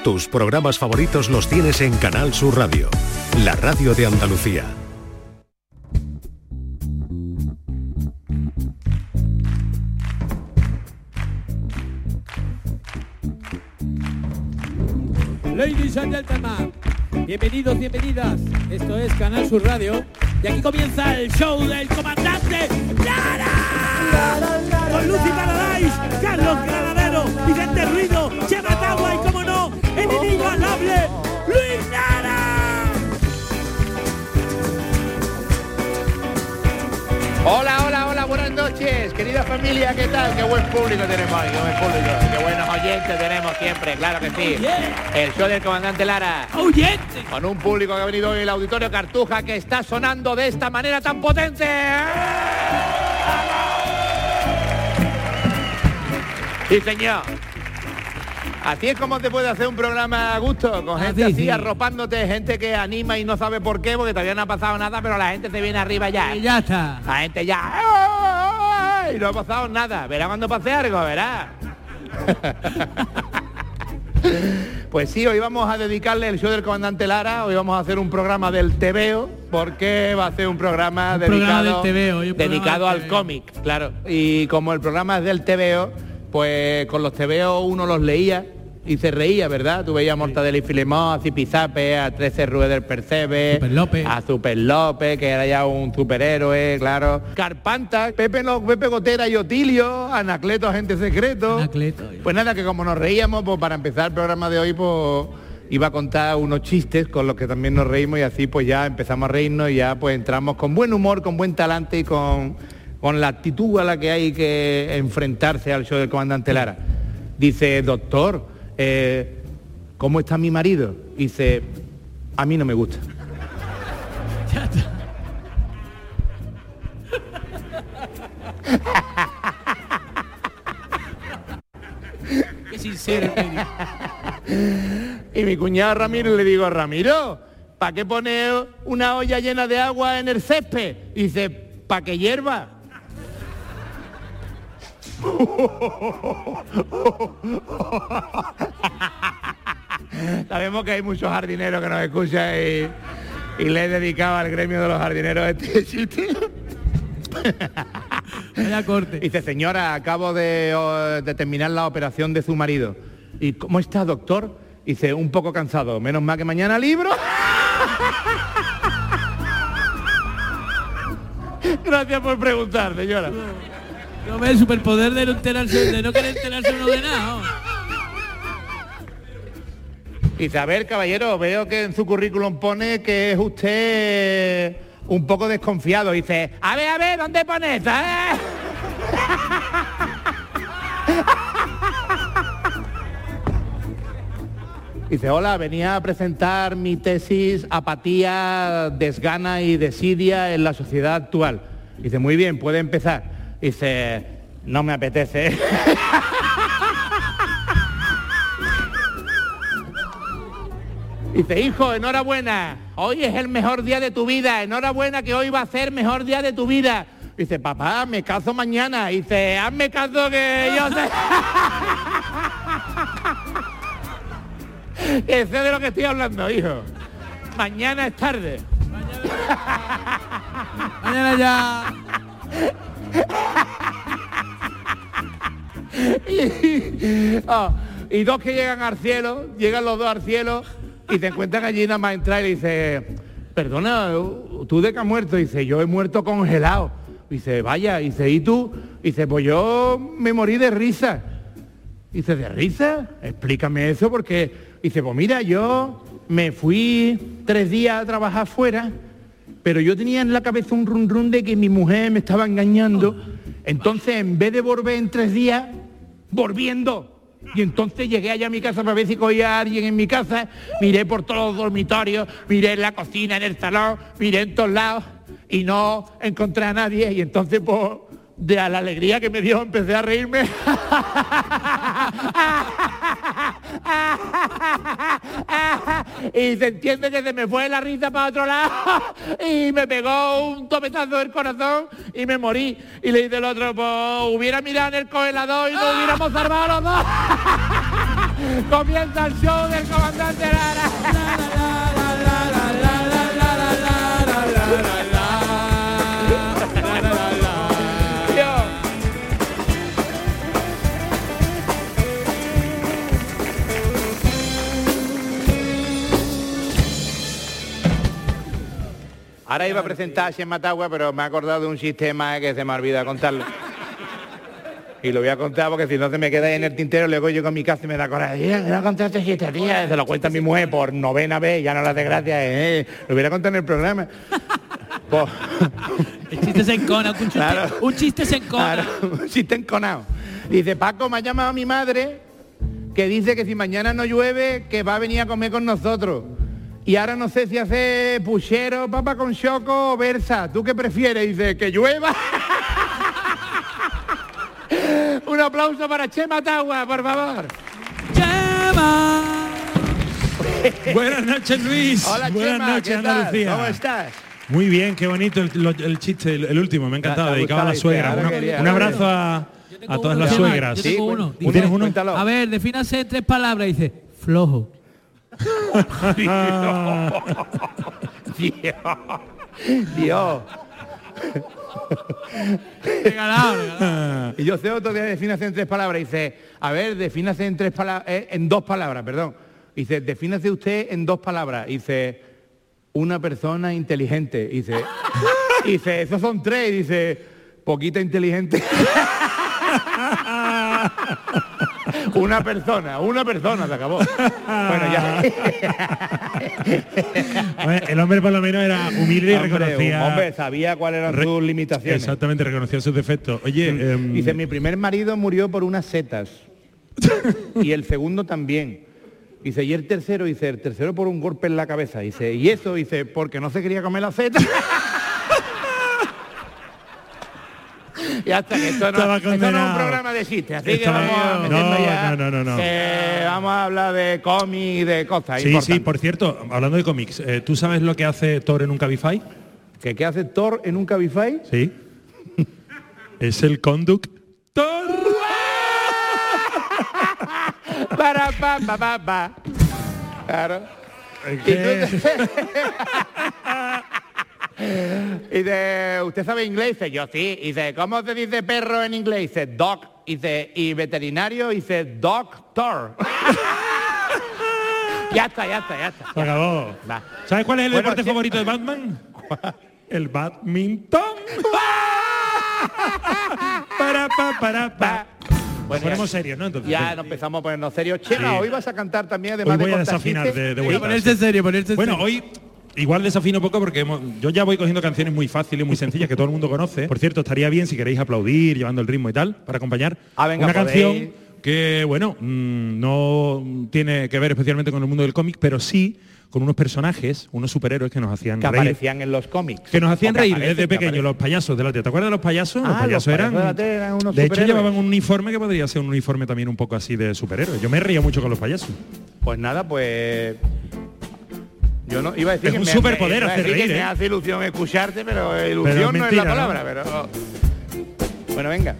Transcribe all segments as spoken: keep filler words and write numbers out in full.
Tus programas favoritos los tienes en Canal Sur Radio, la radio de Andalucía. Ladies and gentlemen, bienvenidos, bienvenidas. Esto es Canal Sur Radio y aquí comienza el show del comandante Lara. Con Lucy Paradise, Carlos Granadero, Vicente Ruido, Chema Tagua y, como no, el inigualable Luis Lara. Hola, hola, hola, buenas noches, querida familia, ¿qué tal? Qué buen público tenemos hoy, qué buen público, qué buenos oyentes tenemos siempre, claro que sí. Oh, yeah. El show del comandante Lara. ¡Oyente! Con un público que ha venido hoy el Auditorio Cartuja, que está sonando de esta manera tan potente. Sí, señor. Así es como te puede hacer un programa a gusto, con gente ah, sí, así, sí. arropándote, gente que anima y no sabe por qué, porque todavía no ha pasado nada, pero la gente se viene arriba ya. Y ya está. La gente ya... Y no ha pasado nada. Verá cuando pase algo, verá. Pues sí, hoy vamos a dedicarle el show del comandante Lara, hoy vamos a hacer un programa del tebeo, porque va a ser un programa un dedicado, programa del tebeo, dedicado al cómic, claro. Y como el programa es del tebeo, pues con los tebeos uno los leía y se reía, ¿verdad? Tú veías a Mortadelo y Filemón, a Zipizape, a trece Rueder Percebe, Super López. a Super López, que era ya un superhéroe, claro. Carpanta, Pepe, no, Pepe Gotera y Otilio, Anacleto, agente secreto. Anacleto. Pues nada, que como nos reíamos, pues para empezar el programa de hoy, pues iba a contar unos chistes con los que también nos reímos y así pues ya empezamos a reírnos y ya pues entramos con buen humor, con buen talante y con, con la actitud a la que hay que enfrentarse al show del comandante Lara. Dice, doctor, eh, ¿cómo está mi marido? Dice, a mí no me gusta. Ya está. Qué sincero, tío. Y mi cuñado Ramiro le digo, Ramiro, ¿para qué poner una olla llena de agua en el césped? Y dice, ¿para que hierva? Sabemos que hay muchos jardineros que nos escuchan y, y le he dedicado al gremio de los jardineros este chiste. Vaya corte. Dice, señora, acabo de, de terminar la operación de su marido. ¿Y cómo está, doctor? Dice, un poco cansado, menos mal que mañana libro. Gracias por preguntar, señora. No ve el superpoder de no enterarse, de no querer enterarse uno de nada, ¿no? Dice, a ver, caballero, veo que en su currículum pone que es usted un poco desconfiado. Dice, a ver, a ver, ¿dónde pone esa, eh? Dice, hola, venía a presentar mi tesis Apatía, Desgana y Desidia en la sociedad actual. Dice, muy bien, puede empezar. Dice, no me apetece. Dice, hijo, enhorabuena, hoy es el mejor día de tu vida, enhorabuena que hoy va a ser el mejor día de tu vida. Dice, papá, me caso mañana. Dice, hazme caso que yo sé. Que sé de lo que estoy hablando, hijo. Mañana es tarde. Mañana ya. y, oh, y dos que llegan al cielo, llegan los dos al cielo y se encuentran allí nada más entrar y le dice, perdona, ¿tú de qué has muerto? Dice, yo he muerto congelado. Dice, vaya, dice, ¿y tú? Dice, pues yo me morí de risa. Dice, ¿de risa? Explícame eso porque... Dice, pues mira, yo me fui tres días a trabajar fuera, pero yo tenía en la cabeza un run run de que mi mujer me estaba engañando. Entonces, en vez de volver en tres días, volviendo. Y entonces llegué allá a mi casa para ver si cogía a alguien en mi casa, miré por todos los dormitorios, miré en la cocina, en el salón, miré en todos lados y no encontré a nadie. Y entonces, pues, de a la alegría que me dio, empecé a reírme. Y se entiende que se me fue la risa para otro lado y me pegó un topetazo del corazón y me morí. Y le dice el otro, pues hubiera mirado en el congelador y nos hubiéramos salvado los dos. Comienza el show del comandante Lara. Ahora iba a presentar a Xen Matagua, pero me he acordado de un sistema que se me ha olvidado contarlo. Y lo voy a contar porque si no se me queda ahí en el tintero, luego llego a mi casa y me da coraje. Mira, que no contaste siete días. Se lo cuenta mi mujer por novena vez, ya no le hace gracia. Eh, lo hubiera contado en el programa. Pues, el chiste se encona, un chiste, claro, un chiste se encona. Claro, un chiste enconado. Dice, Paco, me ha llamado mi madre que dice que si mañana no llueve, que va a venir a comer con nosotros. Y ahora no sé si hace puchero, papa con choco o versa. ¿Tú qué prefieres? Dice, que llueva. Un aplauso para Xen Matagua, por favor. Chema. Buenas noches, Luis. Hola, Buenas Chema, noches, Andalucía. ¿Cómo estás? Muy bien, qué bonito el, lo, el chiste, el, el último, me ha encantado, dedicado a la suegra. Una, quería, un abrazo a, a todas uno, las Chema, suegras. Yo tengo sí, uno. ¿Tú tienes uno? Cuéntalo. A ver, defínase en tres palabras. Dice, flojo. Dios. Dios. Regalado, regalado. Y yo sé otro día defínase en tres palabras. Dice, a ver, defínase en tres palabras, eh, en dos palabras, perdón. Dice, defínase usted en dos palabras. Dice, una persona inteligente. Dice, dice, esos son tres. Dice, poquita inteligente. Una persona, una persona, se acabó. Bueno, ya. Bueno, el hombre por lo menos era humilde y Hombre, reconocía... un hombre sabía cuáles eran Re- sus limitaciones. Exactamente, reconocía sus defectos. Oye, eh, Dice, mi primer marido murió por unas setas. Y el segundo también. Dice, y el tercero, dice, el tercero por un golpe en la cabeza. Dice, y eso, dice, porque no se quería comer la seta. Y hasta que esto no, esto no es un programa de chistes, así Estaba que vamos a yo. meternos No, ya. no, no, no, no. Que vamos a hablar de cómics y de cosas sí, importantes. sí, por cierto, hablando de cómics, eh, ¿tú sabes lo que hace Thor en un Cabify? ¿Que qué hace Thor en un Cabify? Sí. Es el conductor. Para, pa, pa, pa, pa. Claro. Y tú te- Y dice, ¿usted sabe inglés? Dice, yo sí. Y dice, ¿cómo se dice perro en inglés? Dice, dog. Y dice, ¿y veterinario? Dice, doctor. Ya está, ya está, ya está. Se acabó. Va. ¿Sabes cuál es el Bueno, deporte sí. favorito de Batman? El badminton. para, pa, para, pa. Bueno, Ponemos ya- serios, ¿no? Entonces, Ya sí. nos empezamos a ponernos serios. Chema, Sí. hoy vas a cantar también, además Hoy voy de a contar desafinar chistes. de, de Voy a vuelta. ponerse serio, ponerse Bueno, serio. hoy igual desafino poco porque hemos- yo ya voy cogiendo canciones muy fáciles, muy sencillas que todo el mundo conoce. Por cierto, estaría bien si queréis aplaudir, llevando el ritmo y tal, para acompañar Ah, venga, una podéis. canción que, bueno, mmm, no tiene que ver especialmente con el mundo del cómic, pero sí con unos personajes, unos superhéroes que nos hacían Que reír. aparecían en los cómics. Que nos hacían O que reír aparecen, desde que pequeño, aparecen. los payasos de la tele. ¿Te acuerdas de los payasos? Ah, los payasos los payasos eran... de la tele eran unos de hecho, superhéroes. llevaban un uniforme que podría ser un uniforme también un poco así de superhéroe. Yo me reía mucho con los payasos. Pues nada, pues... Yo no iba a decir Es que un me- superpoder me, iba a hacer decir reír, que ¿eh? me hace ilusión escucharte, pero ilusión Pero es no mentira, es la ¿no? palabra, pero... Bueno, venga.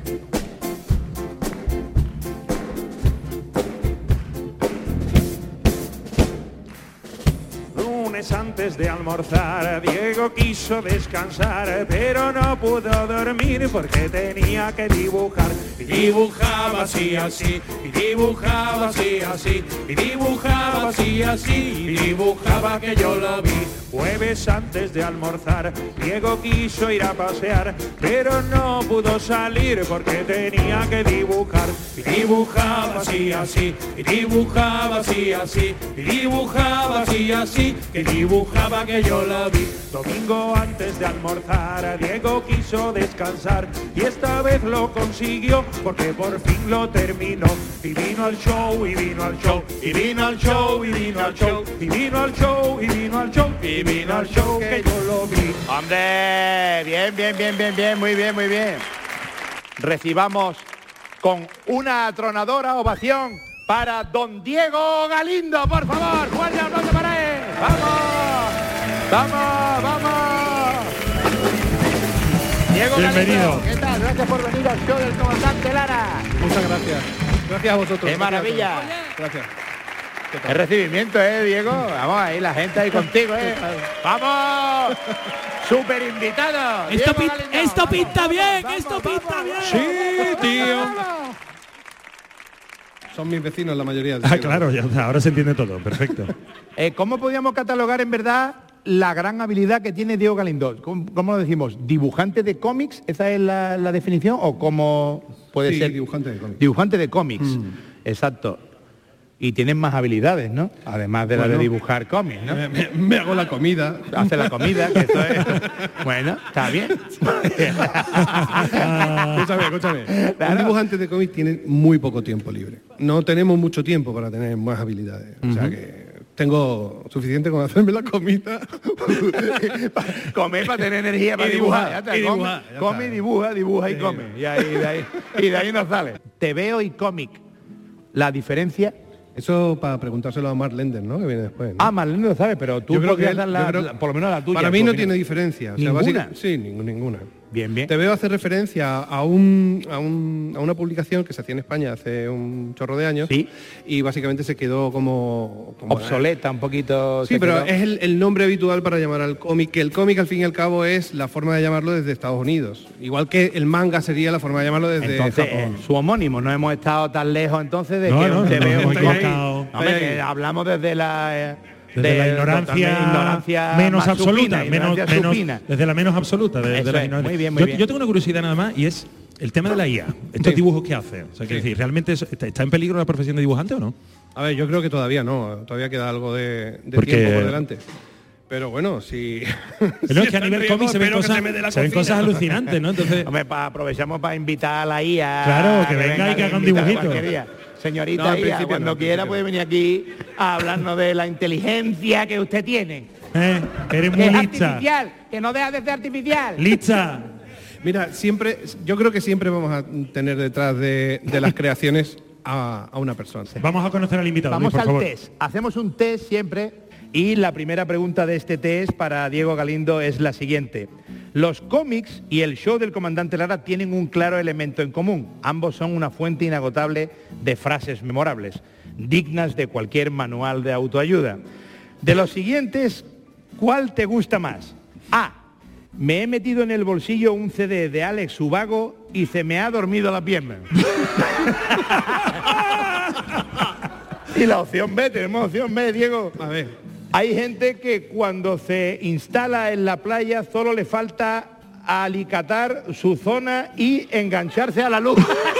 Lunes antes de almorzar, Diego quiso descansar, pero no pudo dormir porque tenía que dibujar. Y dibujaba así, así, y dibujaba así, así, y dibujaba así, así, y dibujaba que yo lo vi. Jueves antes de almorzar, Diego quiso ir a pasear, pero no pudo salir porque tenía que dibujar. Y dibujaba así, así, y dibujaba así, así, y dibujaba así, así, que dibujaba que yo la vi. Domingo antes de almorzar, Diego quiso descansar y esta vez lo consiguió porque por fin lo terminó. Y vino al show, y vino al show, y vino al show, y vino al show, y vino al show, y vino al show, y vino al show que yo lo vi. Hombre, bien, bien, bien, bien, bien, muy bien, muy bien. Recibamos con una atronadora ovación para don Diego Galindo, por favor. Fuerte aplauso para él. ¡Vamos! ¡Vamos, vamos! Diego Bienvenido. Galindo, ¿qué tal? Gracias por venir al show del comandante Lara. Muchas gracias. Gracias a vosotros. ¡Qué Gracias a todos. maravilla! Gracias. El recibimiento, ¿eh, Diego? Vamos, ahí la gente ahí contigo, ¿eh? ¡Vamos! ¡Súper invitado! Esto, pin esto pinta bien, vamos, esto vamos, pinta vamos, bien. Sí, tío. Son mis vecinos la mayoría. Ah, claro, ya, ahora se entiende todo, perfecto. eh, ¿Cómo podríamos catalogar en verdad la gran habilidad que tiene Diego Galindo? ¿Cómo, cómo lo decimos? ¿Dibujante de cómics? ¿Esa es la, la definición? ¿O cómo puede sí, ser? dibujante de cómics. Dibujante de cómics, mm. Exacto. Y tienes más habilidades, ¿no? Además de la bueno, de dibujar cómics, ¿no? Me, me, me hago la comida. Hace la comida, que eso es... Bueno, está bien. Escúchame, escúchame. Claro. Un dibujante de cómics tiene muy poco tiempo libre. No tenemos mucho tiempo para tener más habilidades. Uh-huh. O sea que tengo suficiente con hacerme la comida. Comer para tener energía para y dibujar. dibujar, ya y come, dibujar, ya come y dibuja, dibuja sí, y come. Y, ahí, de ahí, y de ahí no sale. Te veo y cómic. ¿La diferencia? Eso para preguntárselo a Mark Lender, ¿no? Que viene después, ¿no? Ah, Mark Lender lo sabe, pero tú podrías dar la, creo, la, por lo menos la tuya. Para mí no tiene diferencia. O sea, ¿Ninguna? Sí, ninguna. Bien, bien. Te veo hacer referencia a, un, a, un, a una publicación que se hacía en España hace un chorro de años. Sí. Y básicamente se quedó como... como obsoleta un poquito. Sí, pero quedó. Es el, el nombre habitual para llamar al cómic, que el cómic al fin y al cabo es la forma de llamarlo desde Estados Unidos. Igual que el manga sería la forma de llamarlo desde entonces, Japón. Eh, su homónimo, no hemos estado tan lejos entonces de no, que no, te no, veo no, muy no, Hombre, que hablamos desde la... Eh, Desde de, la ignorancia, ignorancia menos absoluta, supina, menos, menos desde la menos absoluta. De, de la es, muy bien, muy yo, bien. yo tengo una curiosidad nada más y es el tema de la I A. Estos sí. dibujos que hace. O sea, que sí. decir, ¿realmente eso, está en peligro la profesión de dibujante o no? A ver, yo creo que todavía no. Todavía queda algo de, de Porque... tiempo por delante. Pero bueno, si... Pero si es que a nivel cómic se ven cosas, se se ven cosas alucinantes, ¿no? Entonces... Hombre, pa, aprovechamos para invitar a la I A... Claro, que, que venga y que haga un dibujito. Señorita no, I A, cuando no, quiera puede venir aquí a hablarnos de la inteligencia que usted tiene. Eh, eres muy que es lista. Artificial, que no deja de ser artificial. Lista. Mira, siempre, yo creo que siempre vamos a tener detrás de, de las creaciones a, a una persona. Vamos a conocer al invitado. Vamos Luis, por al favor. test. Hacemos un test siempre. Y la primera pregunta de este test para Diego Galindo es la siguiente. Los cómics y el show del comandante Lara tienen un claro elemento en común. Ambos son una fuente inagotable de frases memorables, dignas de cualquier manual de autoayuda. De los siguientes, ¿cuál te gusta más? A. Me he metido en el bolsillo un C D de Alex Ubago y se me ha dormido la pierna. Y la opción B, tenemos opción B, Diego. A ver. Hay gente que cuando se instala en la playa solo le falta alicatar su zona y engancharse a la luz.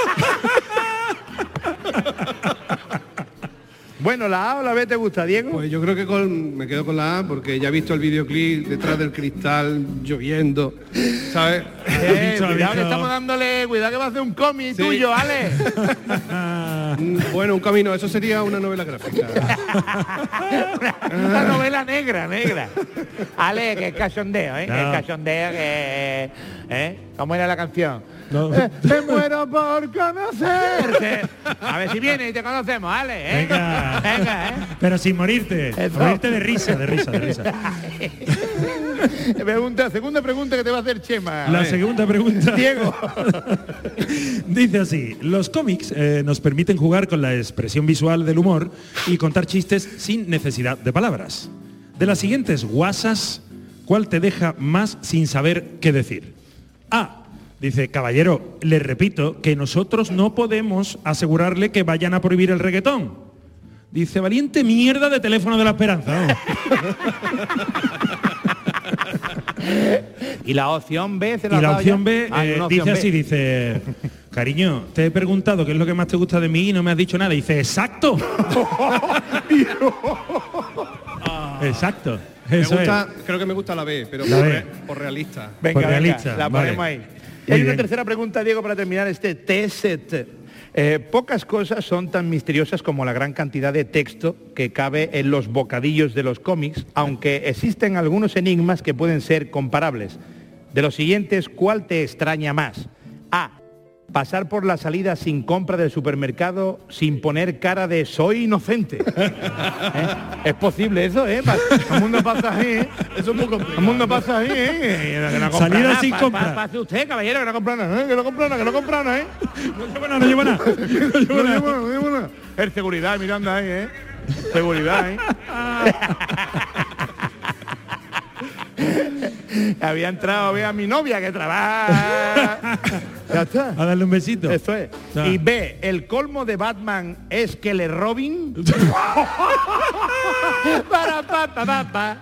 Bueno, ¿la A o la B te gusta, Diego? Pues yo creo que con, me quedo con la A porque ya he visto el videoclip detrás del cristal lloviendo, ¿sabes? Eh, dicho, cuidado que estamos dándole, cuidado que va a hacer un cómic sí. tuyo, Ale. Bueno, un camino, eso sería una novela gráfica. una, una novela negra, negra. Ale, que es cachondeo, ¿eh? No. Que es cachondeo, que... ¿eh? ¿Cómo era la canción? No. Eh, me muero por conocerte. A ver si viene y te conocemos, Ale, ¿eh? Venga, venga, ¿eh? Pero sin morirte, Eso. morirte de risa, de risa, de risa. Pregunta, segunda pregunta que te va a hacer Chema. La segunda pregunta. Diego. Dice así, los cómics eh, nos permiten jugar con la expresión visual del humor y contar chistes sin necesidad de palabras. De las siguientes guasas, ¿cuál te deja más sin saber qué decir? A. Dice, caballero, le repito que nosotros no podemos asegurarle que vayan a prohibir el reggaetón. Dice, valiente mierda de teléfono de la esperanza. ¿No? Y la opción B se la Y la opción B ah, eh, opción dice B. así, dice, cariño, te he preguntado qué es lo que más te gusta de mí y no me has dicho nada. Y dice, exacto. Exacto. Eso me gusta, es. creo que me gusta la B, pero la por, B. Re, por realista. Venga, por realista, venga, la vale. ponemos ahí. Y hay una tercera pregunta, Diego, para terminar este test. Eh, pocas cosas son tan misteriosas como la gran cantidad de texto que cabe en los bocadillos de los cómics, aunque existen algunos enigmas que pueden ser comparables. De los siguientes, ¿cuál te extraña más? A. Pasar por la salida sin compra del supermercado sin poner cara de soy inocente. ¿Eh? Es posible eso, ¿eh? El mundo pasa así, ¿eh? Eso es muy complicado. El mundo pasa así, ¿eh? Que no Salida nada, sin pa, compra. Pa, pase usted, caballero, que no compra nada, ¿eh? Que no compra nada, que no compra nada, ¿eh? No lleva nada, no lleva nada. No lleva nada, no lleva nada. el seguridad mirando ahí, ¿eh? Seguridad, ¿eh? Había entrado, ve a mi novia que trabaja. Ya está. A darle un besito. Eso es. Ah. Y B, el colmo de Batman es que le Robin. Para pa, pa, pa, pa.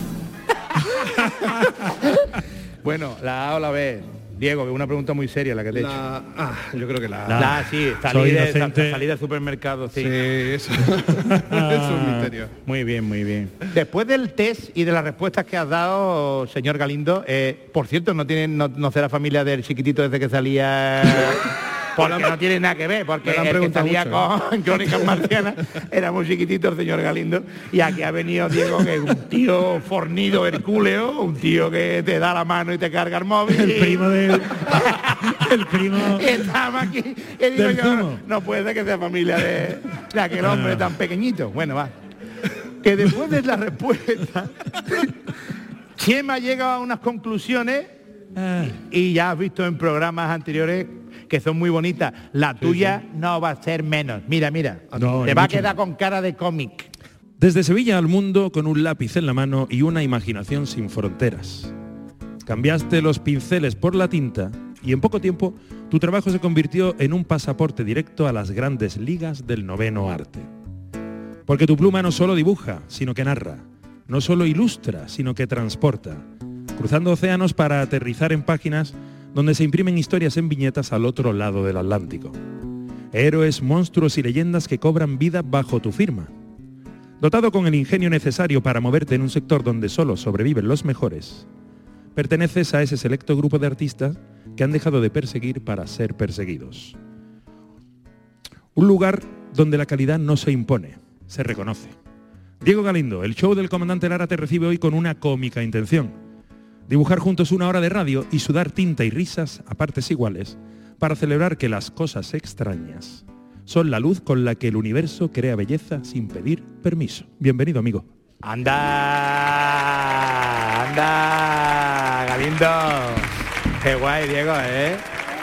Bueno, la A o la B. Diego, que es una pregunta muy seria la que te he hecho. La, ah, yo creo que la, La, la sí, Soy salí de, inocente. salí del supermercado, sí. Sí, eso. Es un misterio. Muy bien, muy bien. Después del test y de las respuestas que has dado, señor Galindo, eh, por cierto, no tienen, no, no será familia del chiquitito desde que salía. Porque no tiene nada que ver, porque Me lo han el que preguntado salía mucho, con Crónicas Marcianas era muy chiquitito el señor Galindo, y aquí ha venido Diego, que es un tío fornido hercúleo, un tío que te da la mano y te carga el móvil. El primo del... El primo... Estamos aquí. Y digo del yo, zumo. no, no puede ser que sea familia de, de aquel hombre tan pequeñito. Bueno, va. Que después de la respuesta, Chema llega a unas conclusiones Ah, y ya has visto en programas anteriores que son muy bonitas. La tuya no va a ser menos. Mira, mira. No, te ni va a mucho quedar con cara de cómic. Desde Sevilla al mundo con un lápiz en la mano y una imaginación sin fronteras. Cambiaste los pinceles por la tinta y en poco tiempo tu trabajo se convirtió en un pasaporte directo a las grandes ligas del noveno arte. Porque tu pluma no solo dibuja, sino que narra. No solo ilustra, sino que transporta. Cruzando océanos para aterrizar en páginas donde se imprimen historias en viñetas al otro lado del Atlántico. Héroes, monstruos y leyendas que cobran vida bajo tu firma. Dotado con el ingenio necesario para moverte en un sector donde solo sobreviven los mejores, perteneces a ese selecto grupo de artistas que han dejado de perseguir para ser perseguidos. Un lugar donde la calidad no se impone, se reconoce. Diego Galindo, el show del comandante Lara te recibe hoy con una cómica intención. Dibujar juntos una hora de radio y sudar tinta y risas a partes iguales para celebrar que las cosas extrañas son la luz con la que el universo crea belleza sin pedir permiso. Bienvenido, amigo. Anda, anda, Galindo. Qué guay, Diego, ¿eh?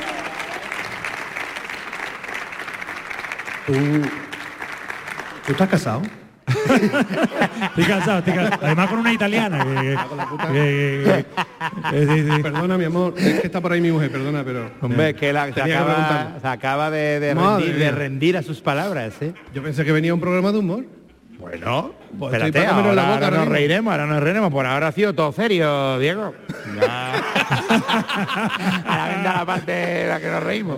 ¿Tú, ¿Tú estás casado? Estoy cansado, estoy cansado. Además con una italiana. Que, que- que- que- sí, sí. Perdona, mi amor, es que está por ahí mi mujer, perdona, pero... Hombre, es que la, se, Tenía que acaba, preguntarlo. se acaba de, de Madre rendir, de mía. rendir a sus palabras, ¿eh? Yo pensé que venía un programa de humor. Bueno, Pues espérate, estoy para comerlo en la ahora, boca ahora ahora nos mismo. reiremos, ahora nos reiremos. Por ahora ha sido todo serio, Diego. Ya. Ahora vendrá la parte en la que nos reímos.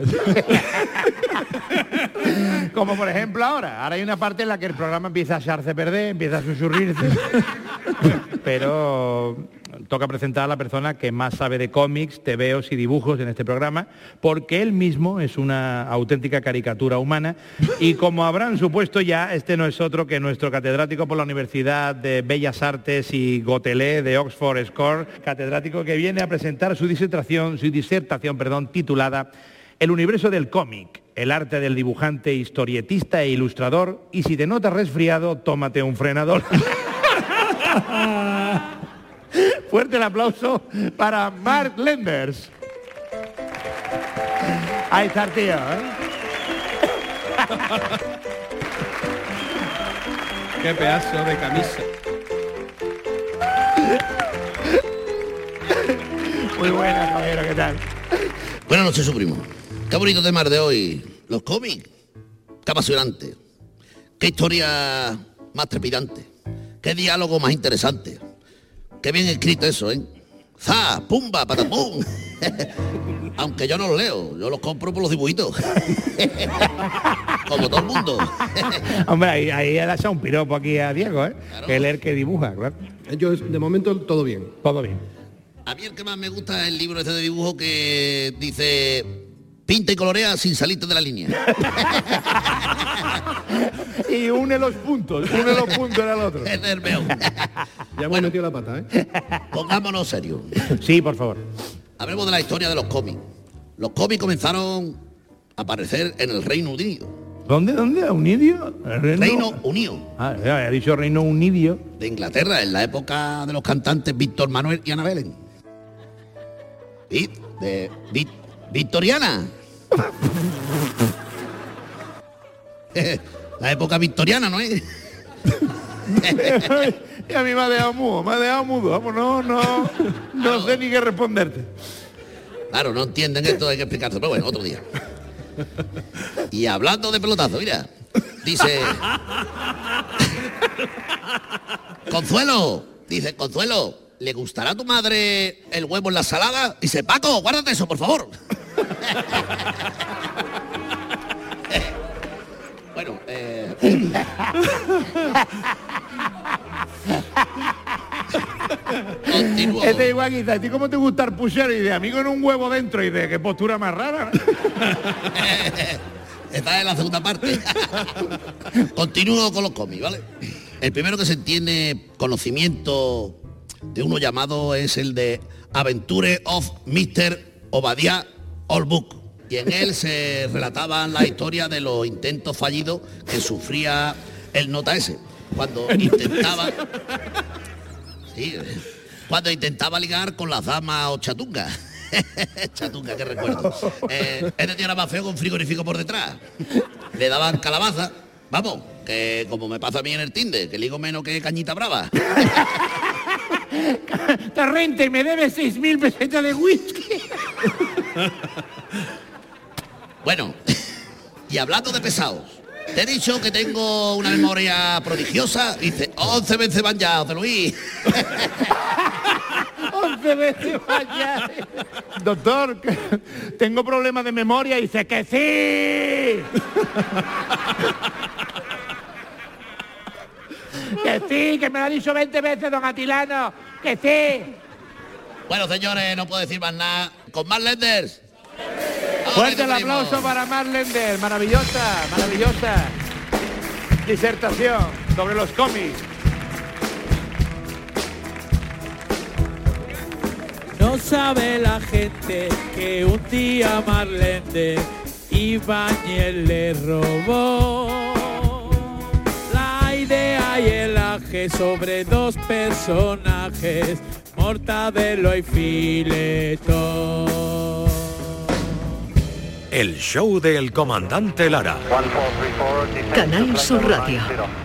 Como por ejemplo ahora. Ahora hay una parte en la que el programa empieza a echarse a perder, empieza a susurrirse. Pero toca presentar a la persona que más sabe de cómics, tebeos y dibujos en este programa, porque él mismo es una auténtica caricatura humana. Y como habrán supuesto ya, este no es otro que nuestro catedrático por la Universidad de Bellas Artes y Gotelé de Oxford Score, catedrático que viene a presentar su disertación, su disertación, perdón, titulada El universo del cómic, el arte del dibujante, historietista e ilustrador, y si te notas resfriado, tómate un frenador. Fuerte el aplauso para Mark Lenders. Ahí está el tío, ¿eh? Qué pedazo de camisa. Muy buena, caballero, ¿qué tal? Buenas noches, su primo. Qué bonito tema el de hoy. Los cómics. Qué apasionante. Qué historia más trepidante. Qué diálogo más interesante. Qué bien escrito eso, ¿eh? ¡Za! ¡Pumba! ¡Patapum! Aunque yo no los leo, yo los compro por los dibujitos. Como todo el mundo. Hombre, ahí, ahí ha dado un piropo aquí a Diego, ¿eh? Claro. Que él es el que dibuja, claro. Yo, de momento, todo bien. Todo bien. A mí el que más me gusta es el libro este de dibujo que dice pinta y colorea sin salirte de la línea. Y une los puntos, une los puntos al otro. Es del meu. Ya hemos metido la pata, ¿eh? Pongámonos serios. Sí, por favor. Hablemos de la historia de los cómics. Los cómics comenzaron a aparecer en el Reino Unido. ¿Dónde, dónde? ¿Unidio? ¿Reino? Reino Unido, Ah, ya, ha dicho Reino Unidio. de Inglaterra, en la época de los cantantes Víctor Manuel y Ana Belén. Y de Vi- Victoriana. La época victoriana, ¿no es? Y a mí me ha dejado mudo, me ha dejado mudo. Vamos, no, no, no sé ni qué responderte. Claro, no entienden esto, hay que explicárselo, pero bueno, otro día. Y hablando de pelotazo, mira, dice... Consuelo, dice, Consuelo, ¿le gustará a tu madre el huevo en la salada? Dice, Paco, guárdate eso, por favor. Bueno, eh... Continúo. Este igual quizá, ¿a ti cómo te gusta el puchero? Y de amigo en un huevo dentro y de qué postura más rara. Esta es la segunda parte. Continúo con los cómics, ¿vale? El primero que se entiende conocimiento de uno llamado es el de Adventure of mister Obadiah Allbook. Y en él se relataban la historia de los intentos fallidos que sufría el nota ese cuando intentaba... Sí, cuando intentaba ligar con las damas o chatunga. Chatunga, qué recuerdo. Eh, este tío era más feo con frigorífico por detrás. Le daban calabaza. Vamos, que como me pasa a mí en el Tinder, que ligo menos que cañita brava. Torrente, me debes seis mil pesetas de whisky. Bueno, y hablando de pesados, te he dicho que tengo una memoria prodigiosa. Dice, once veces van ya, José Luis. once veces van ya. Doctor, tengo problemas de memoria. Dice que sí. Que sí, que me lo ha dicho veinte veces don Atilano. Que sí. Bueno, señores, no puedo decir más nada. Con más Lenders. Fuerte el aplauso para Mark Lender, maravillosa, maravillosa disertación sobre los cómics. No sabe la gente que un día Mark Lender Ibáñez le robó la idea y el aje sobre dos personajes, Mortadelo y Filetón. El show del comandante Lara. Canal Sur Radio.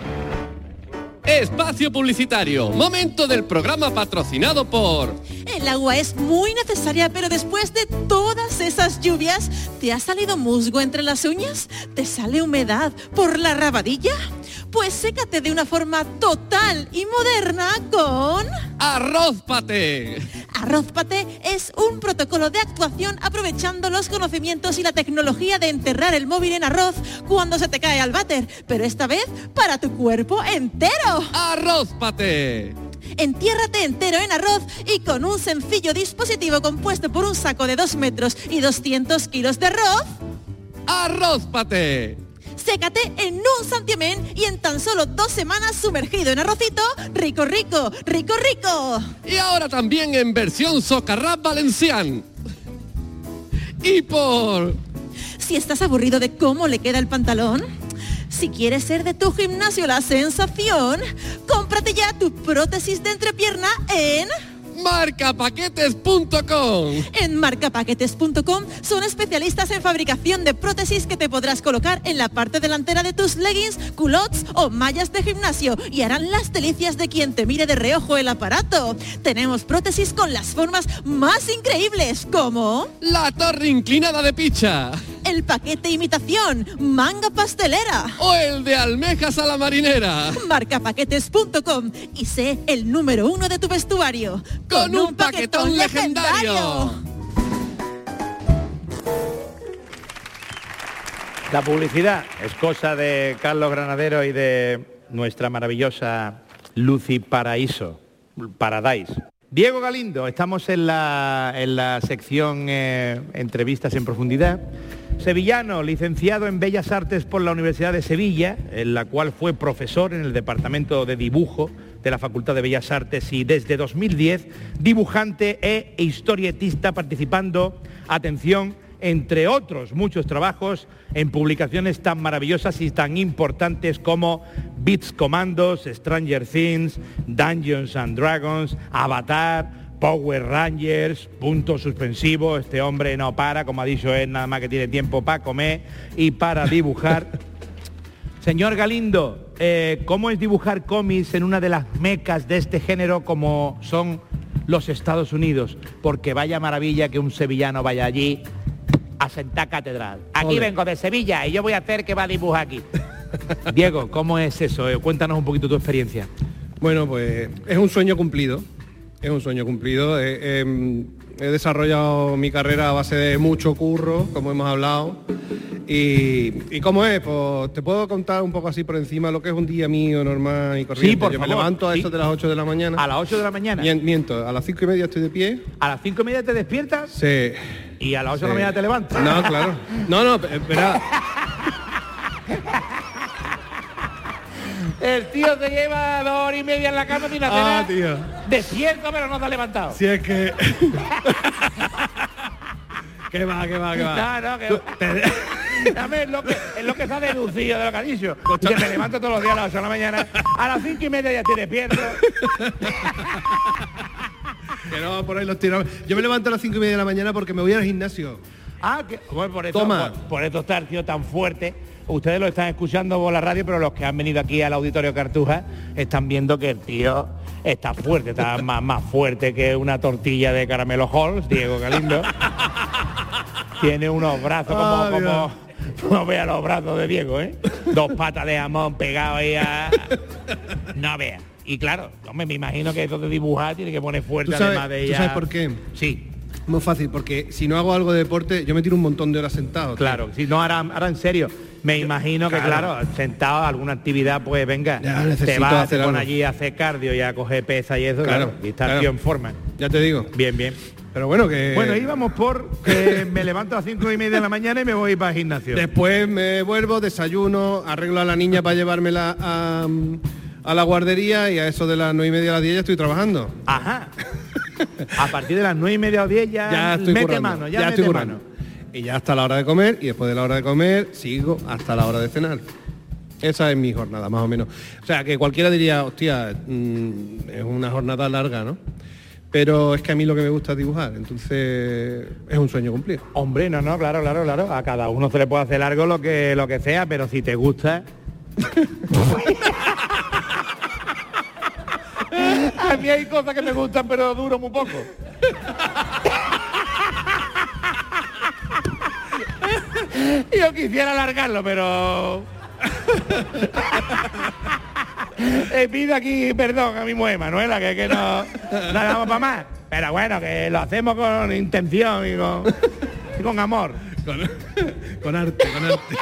Espacio publicitario. Momento del programa patrocinado por... El agua es muy necesaria, pero después de todas esas lluvias, ¿te ha salido musgo entre las uñas? ¿Te sale humedad por la rabadilla? Pues sécate de una forma total y moderna con... ¡Arrózpate! Arrózpate es un protocolo de actuación aprovechando los conocimientos y la tecnología de enterrar el móvil en arroz cuando se te cae al váter, pero esta vez para tu cuerpo entero. ¡Arrózpate! Entiérrate entero en arroz y con un sencillo dispositivo compuesto por un saco de dos metros y doscientos kilos de arroz. ¡Arrózpate! Sécate en un santiamén y en tan solo dos semanas sumergido en arrocito, rico, rico, rico, rico. Y ahora también en versión socarrap valencián. Y por... Si estás aburrido de cómo le queda el pantalón, si quieres ser de tu gimnasio la sensación, cómprate ya tu prótesis de entrepierna en... marcapaquetes punto com. En marcapaquetes punto com son especialistas en fabricación de prótesis que te podrás colocar en la parte delantera de tus leggings, culottes o mallas de gimnasio y harán las delicias de quien te mire de reojo el aparato. Tenemos prótesis con las formas más increíbles, como... la torre inclinada de picha, el paquete imitación, manga pastelera o el de almejas a la marinera. marcapaquetes punto com y sé el número uno de tu vestuario. Con un paquetón legendario. La publicidad es cosa de Carlos Granadero y de nuestra maravillosa Lucy Paraíso, Paradise. Diego Galindo, estamos en la, en la sección eh, entrevistas en profundidad. Sevillano, licenciado en Bellas Artes por la Universidad de Sevilla, en la cual fue profesor en el Departamento de Dibujo de la Facultad de Bellas Artes y desde dos mil diez dibujante e historietista, participando, atención, entre otros muchos trabajos en publicaciones tan maravillosas y tan importantes como Beats Commandos, Stranger Things, Dungeons and Dragons, Avatar, Power Rangers, punto suspensivo, este hombre no para, como ha dicho él, nada más que tiene tiempo para comer y para dibujar. Señor Galindo, eh, ¿cómo es dibujar cómics en una de las mecas de este género como son los Estados Unidos? Porque vaya maravilla que un sevillano vaya allí a sentar catedral. Aquí Ole. vengo de Sevilla y yo voy a hacer que va a dibujar aquí. Diego, ¿cómo es eso? Eh, cuéntanos un poquito tu experiencia. Bueno, pues es un sueño cumplido. Es un sueño cumplido. Eh, eh, he desarrollado mi carrera a base de mucho curro, como hemos hablado. Y, ¿y cómo es? Pues te puedo contar un poco así por encima lo que es un día mío normal y corriente. Sí, por Yo favor, me levanto a sí. eso de las ocho de la mañana. A las ocho de la mañana. Mien- Miento, a las cinco y media estoy de pie. A las cinco y media te despiertas Sí. y a las ocho de la Sí. mañana te levantas. No, claro. No, no, espera. El tío te lleva dos horas y media en la cama sin hacer Ah, nada. tío. Despierto, pero no te has levantado. Si es que... ¿Qué va, qué va, qué va? No, no, que... Dame, es lo que, es lo que se ha deducido de lo que ha dicho. Que me levanto todos los días a las ocho de la mañana. A las cinco y media ya estoy despierto. Que no, por ahí los tiros. Yo me levanto a las cinco y media de la mañana porque me voy al gimnasio. Ah, que, bueno, por eso, Toma. Por, por eso está el tío tan fuerte. Ustedes lo están escuchando por la radio, pero los que han venido aquí al Auditorio Cartuja están viendo que el tío está fuerte, está más, más fuerte que una tortilla de caramelo Halls, Diego Galindo. Tiene unos brazos como... Ah, como no vea los brazos de Diego, ¿eh? Dos patas de jamón pegados ahí a... No vea. Y claro, hombre, me imagino que esto de dibujar tiene que poner fuerte ¿Tú sabes, además de ¿tú ella. sabes por qué? Sí. Muy fácil, porque si no hago algo de deporte, yo me tiro un montón de horas sentado. tío. Claro, si no, ahora, ahora en serio, me imagino que Claro. claro, sentado alguna actividad, pues venga, Ya, te necesito vas hacer te pones algo. allí a hacer cardio y a coger pesa y eso, Claro, claro, y estar claro. tío en forma. Ya te digo. Bien, bien. Pero bueno, que... Bueno, íbamos por que me levanto a las cinco y media de la mañana y me voy para el gimnasio. Después me vuelvo, desayuno, arreglo a la niña para llevármela a, a la guardería y a eso de las nueve y media a las diez ya estoy trabajando. Ajá. A partir de las nueve y media o diez ya, Ya estoy mete currando, mano, ya, ya mete estoy mano. currando. Y ya hasta la hora de comer, y después de la hora de comer sigo hasta la hora de cenar. Esa es mi jornada, más o menos. O sea, que cualquiera diría, hostia, mmm, es una jornada larga, ¿no? Pero es que a mí lo que me gusta es dibujar, entonces es un sueño cumplido. Hombre, no, no, claro, claro, claro. A cada uno se le puede hacer largo lo que lo que sea, pero si te gusta. A mí hay cosas que me gustan, pero duro muy poco. Yo quisiera alargarlo, pero... Eh, pido aquí perdón a mi mujer Manuela, que, que no, no damos para más. Pero bueno, que lo hacemos con intención y con, y con amor. Con, con arte, con arte.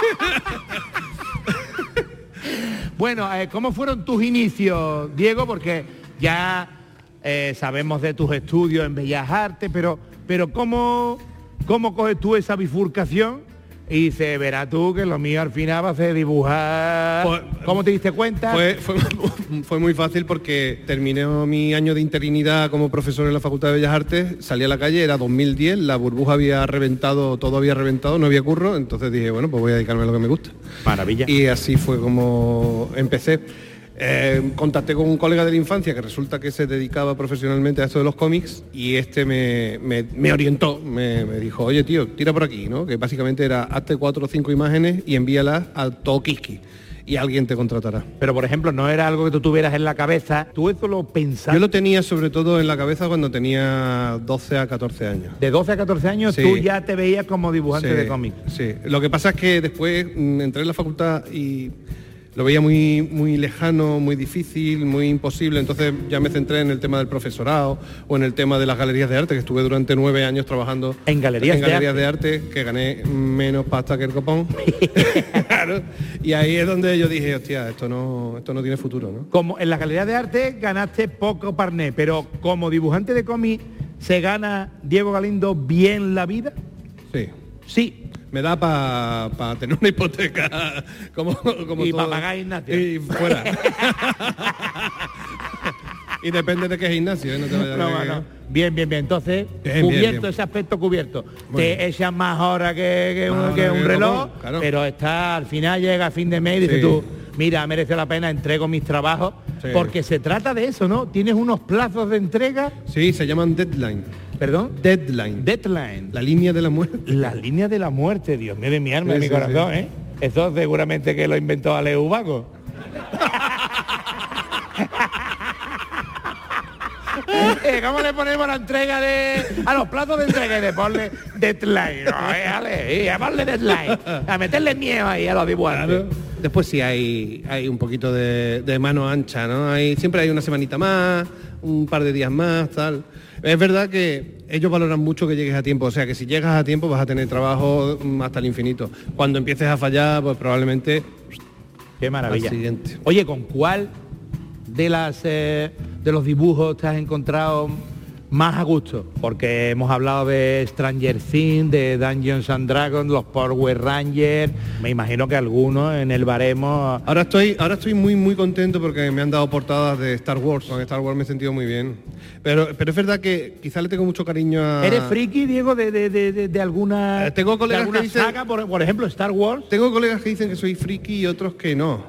Bueno, eh, ¿cómo fueron tus inicios, Diego? Porque ya eh, sabemos de tus estudios en Bellas Artes, pero, pero ¿cómo, ¿cómo coges tú esa bifurcación? Y dices, verás tú que lo mío al final va a ser dibujar. Pues, ¿Cómo te diste cuenta? Fue, fue, fue muy fácil porque terminé mi año de interinidad como profesor en la Facultad de Bellas Artes, salí a la calle, era dos mil diez, la burbuja había reventado, todo había reventado, no había curro, entonces dije, bueno, pues voy a dedicarme a lo que me gusta. Maravilla. Y así fue como empecé. Eh, contacté con un colega de la infancia que resulta que se dedicaba profesionalmente a esto de los cómics y este me, me, me orientó, me, me dijo, oye tío, tira por aquí, ¿no? Que básicamente era hazte cuatro o cinco imágenes y envíalas a Tokiski y alguien te contratará. Pero por ejemplo, no era algo que tú tuvieras en la cabeza, tú eso lo pensaste. Yo lo tenía sobre todo en la cabeza cuando tenía doce a catorce años. De doce a catorce años Sí. tú ya te veías como dibujante Sí, de cómics. Sí, lo que pasa es que después mm, entré en la facultad y lo veía muy, muy lejano, muy difícil, muy imposible, entonces ya me centré en el tema del profesorado o en el tema de las galerías de arte, que estuve durante nueve años trabajando en galerías, en de, galerías arte. de arte, que gané menos pasta que el copón. Claro. Y ahí es donde yo dije, hostia, esto no, esto no tiene futuro, ¿no? Como en la galería de arte ganaste poco parné, pero como dibujante de cómic, ¿se gana Diego Galindo bien la vida? Sí. Sí. Me da para pa tener una hipoteca como, como y todo. para pagar gimnasio. Y fuera. Y depende de qué gimnasio, ¿eh? No te vayas No, a no. Bien, bien, bien. Entonces, Bien, cubierto, bien, bien. ese aspecto cubierto. Muy Te bien. echas más horas que, que Más un, que horas un que reloj, copón, claro. pero está al final llega a fin de mes y dices Sí. tú, mira, merece la pena, entrego mis trabajos, Sí. porque se trata de eso, ¿no? Tienes unos plazos de entrega, Sí, se llaman deadline. perdón, Deadline. deadline. La línea de la muerte. La línea de la muerte, Dios mío, de mi alma, Sí, de mi sí, corazón, sí. ¿eh? Eso seguramente que lo inventó Alejo Ubago. Eh, ¿Cómo le ponemos la entrega de... a los platos de entrega y de ponle deadline? No, eh, ale, eh, a darle deadline. A meterle miedo ahí a los dibujantes. Claro. Después sí hay, hay un poquito de, de mano ancha, ¿no? Hay, siempre hay una semanita más, un par de días más, tal. Es verdad que ellos valoran mucho que llegues a tiempo, o sea que si llegas a tiempo vas a tener trabajo hasta el infinito. Cuando empieces a fallar, pues probablemente... Qué maravilla. Al siguiente. Oye, ¿con cuál de las eh, de los dibujos te has encontrado más a gusto? Porque hemos hablado de Stranger Things, de Dungeons and Dragons, los Power Rangers. Me imagino que algunos en el baremo. Ahora estoy, ahora estoy muy muy contento porque me han dado portadas de Star Wars. Con Star Wars me he sentido muy bien. Pero, pero es verdad que quizá le tengo mucho cariño a. ¿Eres friki, Diego, de, de, de, de, de alguna, eh, tengo colegas de alguna que dicen, saga, por, por ejemplo, Star Wars? Tengo colegas que dicen que soy friki y otros que no.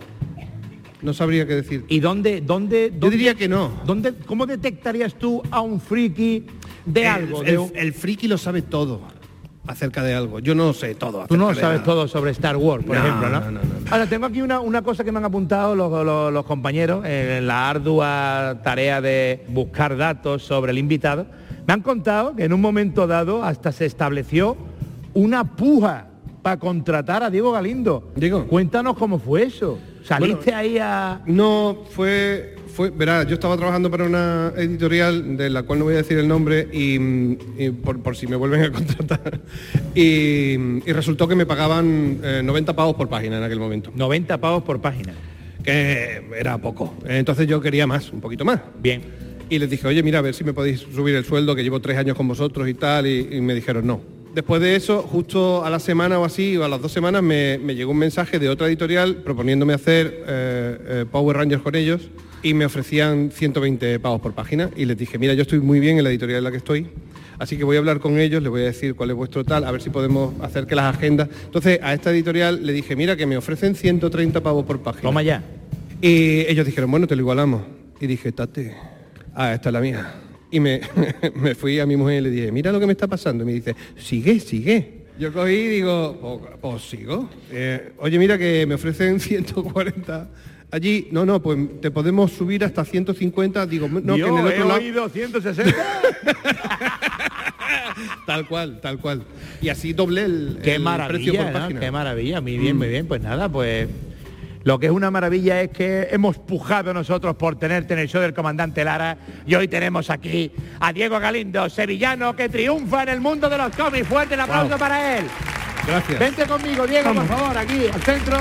No sabría qué decir. ¿Y dónde, dónde, Yo dónde diría que no. ¿Dónde, ¿Cómo detectarías tú a un friki de el, algo? El, De un... el friki lo sabe todo acerca de algo. Yo no sé todo. Tú no de sabes nada. todo sobre Star Wars, por No, ejemplo, ¿no? no, no, no. Ahora, tengo aquí una, una cosa que me han apuntado los, los, los compañeros en la ardua tarea de buscar datos sobre el invitado. Me han contado que en un momento dado hasta se estableció una puja para contratar a Diego Galindo. Diego. Cuéntanos cómo fue eso. ¿Saliste Bueno, ahí a...? No, fue... fue verá, yo estaba trabajando para una editorial de la cual no voy a decir el nombre y, y por, por si me vuelven a contratar. Y, y resultó que me pagaban eh, noventa pavos por página en aquel momento. noventa pavos por página. Que era poco. Entonces yo quería más, un poquito más. Bien. Y les dije, oye, mira, a ver si me podéis subir el sueldo, que llevo tres años con vosotros y tal, y, y me dijeron no. Después de eso, justo a la semana o así, o a las dos semanas, me, me llegó un mensaje de otra editorial proponiéndome hacer eh, eh, Power Rangers con ellos y me ofrecían ciento veinte pavos por página y les dije, mira, yo estoy muy bien en la editorial en la que estoy, así que voy a hablar con ellos, les voy a decir cuál es vuestro tal, a ver si podemos hacer que las agendas... Entonces, a esta editorial le dije, mira, que me ofrecen ciento treinta pavos por página. Toma ya. Y ellos dijeron, bueno, te lo igualamos. Y dije, tate, ah, esta es la mía. Y me, me fui a mi mujer y le dije, mira lo que me está pasando. Y me dice, sigue, sigue. Yo cogí y digo, pues, pues sigo. Eh, oye, mira que me ofrecen ciento cuarenta allí. No, no, pues te podemos subir hasta ciento cincuenta. Digo, no, Yo que en el he otro lado... oído ciento sesenta. Tal cual, tal cual. Y así doblé el, Qué el maravilla, precio por ¿no? página. Qué maravilla, muy bien, muy bien. Pues nada, pues lo que es una maravilla es que hemos pujado nosotros por tenerte en el show del Comandante Lara y hoy tenemos aquí a Diego Galindo, sevillano, que triunfa en el mundo de los cómics. Fuerte el aplauso wow. para él. Gracias. Vente conmigo, Diego, Vamos. por favor, aquí al centro.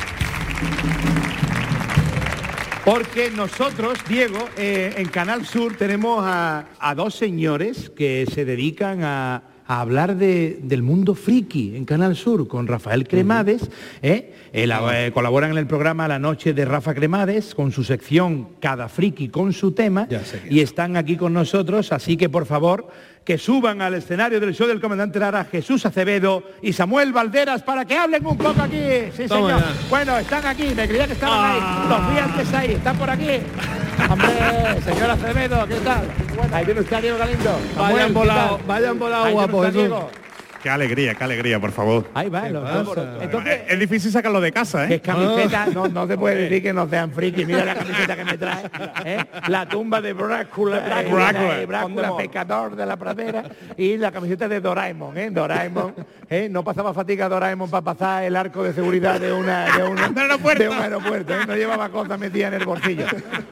Porque nosotros, Diego, eh, en Canal Sur tenemos a, a dos señores que se dedican a, a hablar de, del mundo friki en Canal Sur, con Rafael Cremades, uh-huh. ¿eh? El, eh, colaboran en el programa La Noche de Rafa Cremades, con su sección Cada Friki con su tema, y están aquí con nosotros, así que por favor, que suban al escenario del show del Comandante Lara Jesús Acevedo y Samuel Valderas para que hablen un poco aquí. Sí, señor. Ya. Bueno, están aquí, me creía que estaban ah. ahí, los vi antes ahí, están por aquí. Hombre, señor Acevedo, ¿qué tal? Ahí viene usted, Diego Galindo. Samuel, vayan volado, vayan volado, guapo. Qué alegría, qué alegría, por favor. Ahí va, lo, entonces, es difícil sacarlo de casa, ¿eh? Que es camiseta, no, no te puede decir que no sean friki. Mira la camiseta que me trae, ¿eh? La tumba de Brácula, Brácula, Brácula, pecador de la pradera, y la camiseta de Doraemon, ¿eh? Doraemon, ¿eh? No pasaba fatiga Doraemon para pasar el arco de seguridad de una de, una, de, aeropuerto. de un aeropuerto, ¿eh? No llevaba cosas metidas en el bolsillo.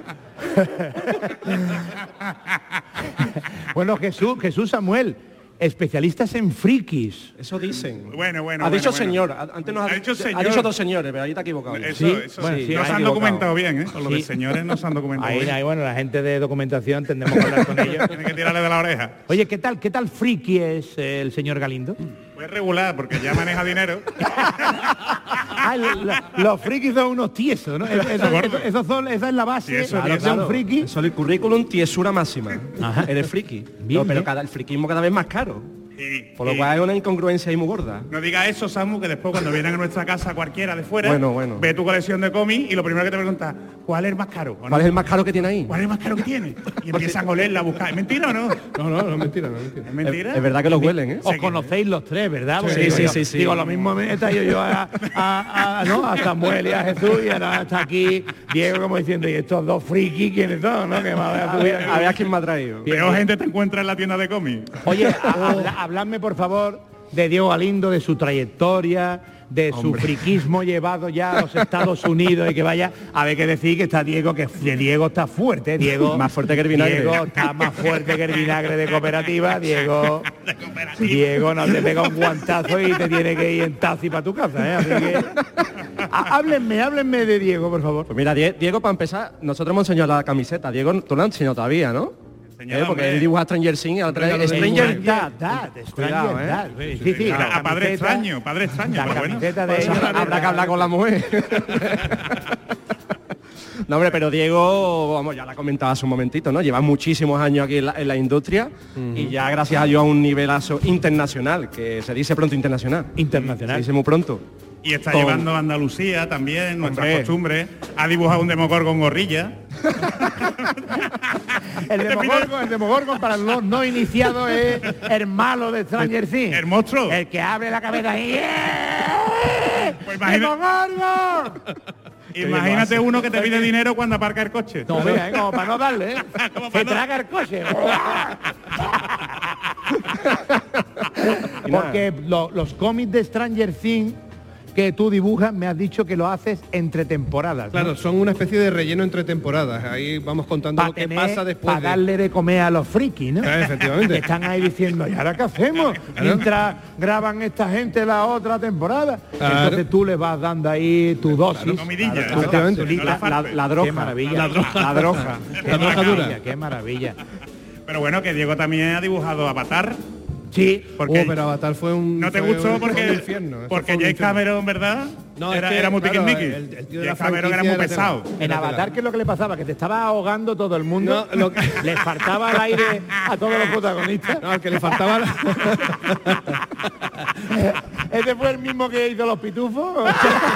Bueno, Jesús, Jesús Samuel. Especialistas en frikis. Eso dicen. Bueno, bueno. Ha bueno, dicho bueno. señor. Antes nos ha, ha, dicho, señor. ha dicho dos señores, pero ahí está equivocado. Eso, ¿Sí? eso, bueno, sí. sí, No se han equivocado. documentado bien, ¿eh? Con lo sí. de señores no se han documentado ahí, bien. Ahí, bueno, la gente de documentación tendremos que hablar con ellos. Tienen que tirarle de la oreja. Oye, ¿qué tal, qué tal friki es eh, el señor Galindo? Pues regular, porque ya maneja dinero. Ah, la, los frikis son unos tiesos, ¿no? Eso, eso, eso, eso son, esa es la base Tieso, de tieso. claro, un friki. Eso es el currículum tiesura máxima. Ajá. Eres friki. Bien, no, pero bien. cada, el friquismo cada vez más caro. Y, Por lo y, cual es una incongruencia ahí muy gorda. No digas eso, Samu, que después cuando vienen a nuestra casa cualquiera de fuera, bueno, bueno. ve tu colección de cómics y lo primero que te pregunta, ¿cuál es el más caro? ¿Cuál no? es el más caro que tiene ahí? ¿Cuál es el más caro que tiene? Y empiezan a olerla, a buscar. ¿Es mentira o no? No, no, no es mentira, no es mentira. ¿Es mentira? Es, es verdad que los huelen, ¿eh? Os conocéis los tres, ¿verdad? Sí, sí, sí, yo, sí, sí. Digo, lo mismo me he traído yo a, a, a, ¿no? a Samuel y a Jesús y ahora está aquí Diego como diciendo, y estos dos frikis, ¿quiénes son? ¿No? Que me a, a, ver, a ver a quién me ha traído. Peor gente te encuentra en la tienda de cómics. Oye, habla, habladme por favor de Diego Galindo, de su trayectoria, de su Hombre. friquismo llevado ya a los Estados Unidos y que vaya a ver qué decir que está Diego, que Diego está fuerte, Diego más fuerte que el vinagre. Diego está más fuerte que el vinagre de cooperativa, Diego de cooperativa. Diego no te pega un guantazo y te tiene que ir en taxi para tu casa, ¿eh? Así que háblenme, háblenme de Diego, por favor. Pues mira, Diego, para empezar, nosotros hemos enseñado la camiseta. Diego, tú no has enseñado todavía, ¿no? ¿Eh? Porque él dibuja Stranger Things y al traer Stranger Dad, Dad, Stranger Dad. Sí, sí, sí, a padre extraño, padre extraño. La camiseta bueno. de ellos, habrá que hablar con la mujer. No, hombre, pero Diego, vamos, ya la comentaba hace un momentito, ¿no? Lleva muchísimos años aquí en la, en la industria uh-huh. y ya gracias a Dios a un nivelazo internacional, que se dice pronto internacional. Internacional. Se dice muy pronto. Y está Con... llevando a Andalucía también, nuestras costumbres. Ha dibujado un Demogorgon gorrilla. el, Demogorgon, el Demogorgon, para los no iniciados, es el malo de Stranger Things. El monstruo. El que abre la cabeza y... Pues imagina... ¡Demogorgon! Imagínate uno que te pide dinero cuando aparca el coche. No, mira, ¿eh? Como para no darle, ¿eh? Se no... traga el coche. Porque lo, los cómics de Stranger Things que tú dibujas, me has dicho que lo haces entre temporadas, ¿no? Claro, son una especie de relleno entre temporadas. Ahí vamos contando pa lo que tener, pasa después. Para de... darle de comer a los frikis, ¿no? Claro, efectivamente. Que están ahí diciendo, ¿y ahora qué hacemos? Claro. Mientras graban esta gente la otra temporada. Claro. Entonces tú le vas dando ahí tu dosis. Claro, comidilla, claro, efectivamente. Tu la, la, la droga. Qué maravilla. La droga. La droga. Qué la droga dura. Qué maravilla. Pero bueno, que Diego también ha dibujado Avatar. Sí, porque oh, pero Avatar fue un no te fue gustó un, porque infierno, porque James Cameron, ¿verdad? No, era, es que, era muy claro, piquismiqui. el, el tío de James Cameron era muy pesado. En Avatar, ¿qué es lo que le pasaba? Que te estaba ahogando todo el mundo. No, lo que... le faltaba el aire a todos los protagonistas. No, que le faltaba la... Ese fue el mismo que hizo los pitufos.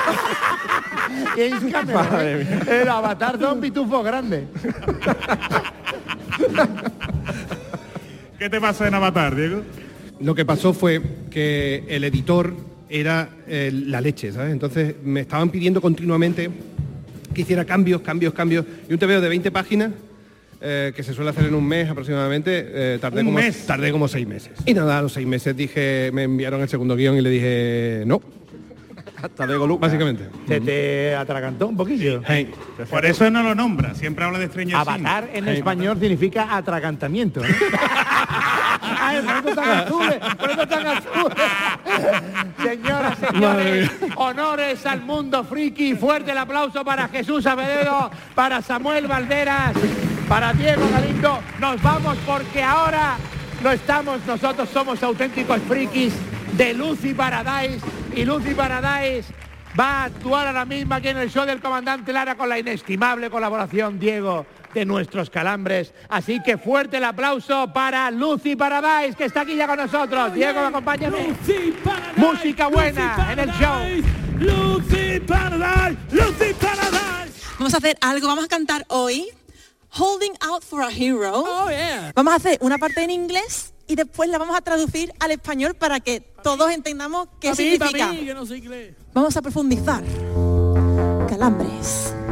James Cameron. El Avatar son pitufos grandes. ¿Qué te pasó en Avatar, Diego? Lo que pasó fue que el editor era eh, la leche, ¿sabes? Entonces me estaban pidiendo continuamente que hiciera cambios, cambios, cambios. Y un tebeo de veinte páginas, eh, que se suele hacer en un mes aproximadamente, eh, tardé, ¿Un como, mes? tardé como seis meses. Y nada, a los seis meses dije, me enviaron el segundo guión y le dije, no. Hasta luego, Lucas. Básicamente. Se te atragantó un poquillo. Hey. Por eso no lo nombra, siempre habla de Stranger Things. Avatar en hey. español significa atragantamiento, ¿no? Ay, por eso tan azules, por eso tan azules. Señoras, señores, honores al mundo friki. Fuerte el aplauso para Jesús Avedo, para Samuel Valderas, para Diego Galindo. Nos vamos porque ahora no estamos, nosotros somos auténticos frikis de Lucy Paradise, y Lucy Paradise va a actuar ahora mismo aquí en el show del Comandante Lara con la inestimable colaboración, Diego, de nuestros calambres. Así que fuerte el aplauso para Lucy Paradise, que está aquí ya con nosotros. Diego, acompáñame. Lucy Paradise, música buena Lucy Paradise, en el show. Lucy Paradise, Lucy Paradise. Vamos a hacer algo, vamos a cantar hoy Holding Out for a Hero. Oh, yeah. Vamos a hacer una parte en inglés y después la vamos a traducir al español para que todos entendamos qué pa significa. Mí, pa mí, que no sé inglés. Vamos a profundizar. Calambres.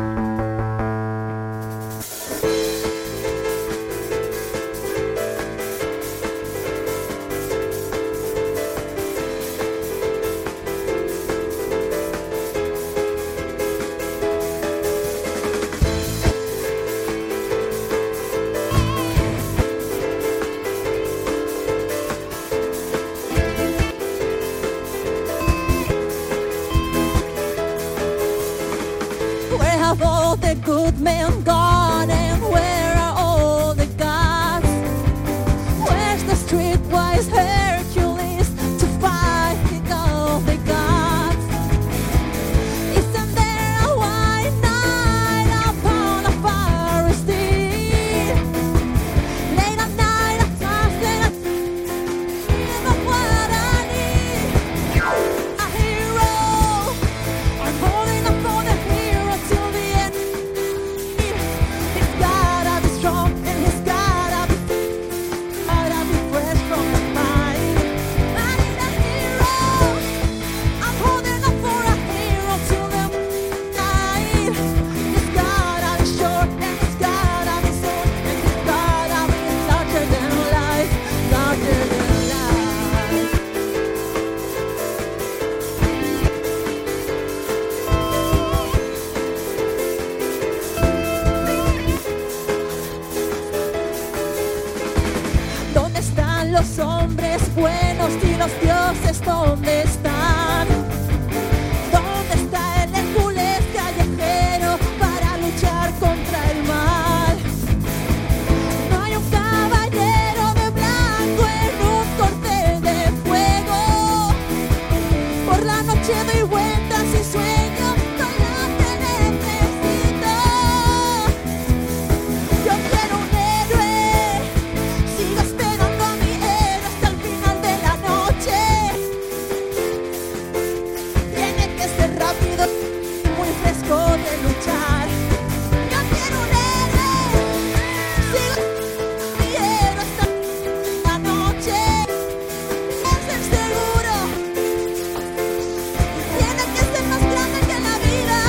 los hombres buenos y los dioses dónde están? ¿Dónde está el Hércules callejero para luchar contra el mal? No hay un caballero de blanco en un corcel de fuego. Por la noche doy vueltas y sueño con lo que necesito. Yo quiero un héroe, sigo esperando a mi héroe hasta el final de la noche. Tiene que ser rápido y muy fresco de luchar. Yo quiero un héroe, sigo esperando a mi héroe hasta la noche. Es el seguro, tiene que ser más grande que la vida.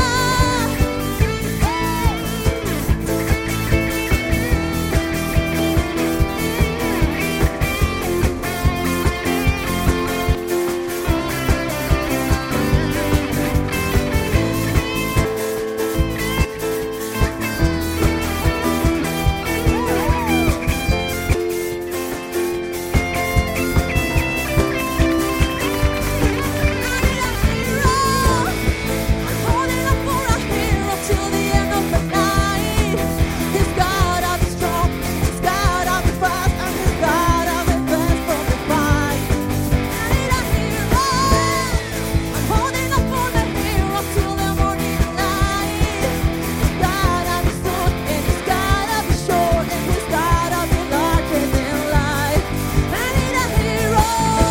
Holding up for a hero till the end of the night. He's gotta be strong, he's gotta be fast, and he's gotta be best from the fight. I need a hero. I'm holding up for the hero till the morning light. He's gotta be strong, and he's gotta be short, and he's gotta be larger than life. I need a hero.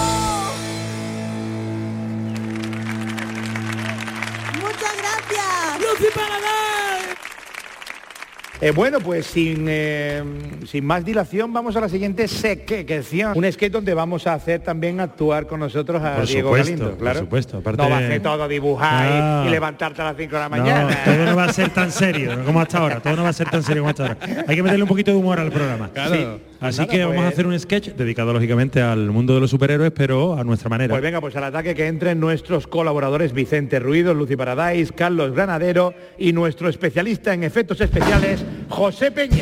Muchas gracias. Lucy Paradise. Eh, bueno, pues sin, eh, sin más dilación vamos a la siguiente sección. Un sketch donde vamos a hacer también actuar con nosotros a Por Diego supuesto, Galindo, por claro. supuesto, aparte- No va a hacer todo dibujar y- No. y, levantarte a las cinco de la No, mañana. todo no va a ser tan serio ¿no? como hasta ahora. Todo no va a ser tan serio como hasta ahora. Hay que meterle un poquito de humor al programa. Claro. Sí. Pues Así nada, que vamos pues- a hacer un sketch dedicado lógicamente al mundo de los superhéroes, pero a nuestra manera. Pues venga, pues al ataque que entren nuestros colaboradores Vicente Ruido, Lucy Paradise, Carlos Granadero y nuestro especialista en efectos especiales, José Peña.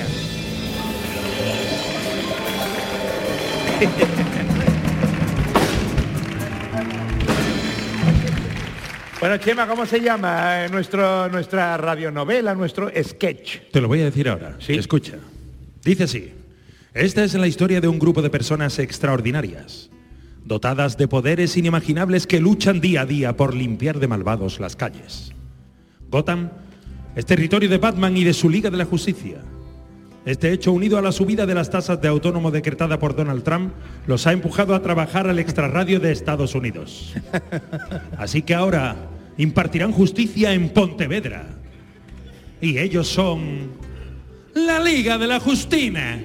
Bueno, Chema, ¿cómo se llama eh, nuestro, nuestra radionovela, nuestro sketch? Te lo voy a decir ahora. Sí. Escucha. Dice así. Esta es la historia de un grupo de personas extraordinarias, dotadas de poderes inimaginables que luchan día a día por limpiar de malvados las calles. Gotham es territorio de Batman y de su Liga de la Justicia. Este hecho, unido a la subida de las tasas de autónomo decretada por Donald Trump, los ha empujado a trabajar al extrarradio de Estados Unidos. Así que ahora impartirán justicia en Pontevedra. Y ellos son la Liga de la Justina.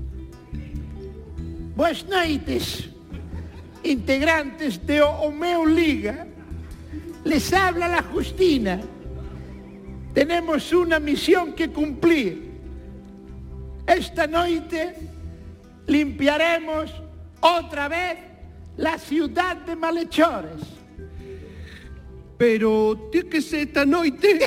Boas noites, integrantes de O meu Liga. Les habla la Justina. Tenemos una misión que cumplir. Esta noite limpiaremos otra vez la ciudad de Malhechores. Pero tiene que ser esta noite.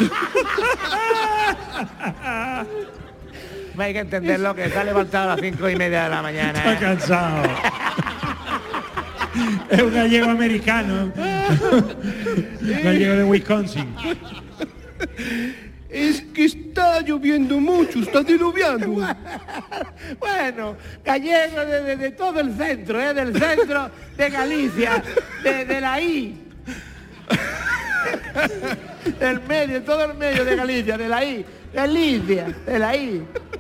Hay que entenderlo, que está levantado a las cinco y media de la mañana. Está cansado. Es un gallego americano. Gallego de Wisconsin. Es que está lloviendo mucho, está diluviando. Bueno, gallego de, de- de todo el centro, ¿eh? Del centro de Galicia, de, de la I. Del medio, todo el medio de Galicia, de la I. Galicia, de la I.